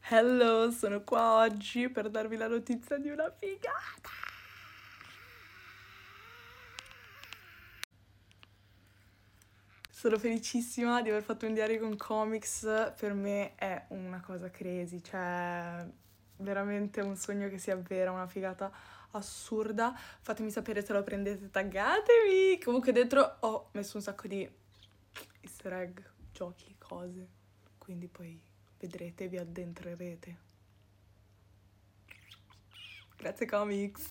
Hello, sono qua oggi per darvi la notizia di una figata. Sono felicissima di aver fatto un diario con comics, per me è una cosa crazy, cioè veramente un sogno che si avvera, una figata assurda. Fatemi sapere se lo prendete, taggatemi! Comunque dentro ho messo un sacco di easter egg, giochi, cose, quindi poi vedrete, vi addentrerete. Grazie comics!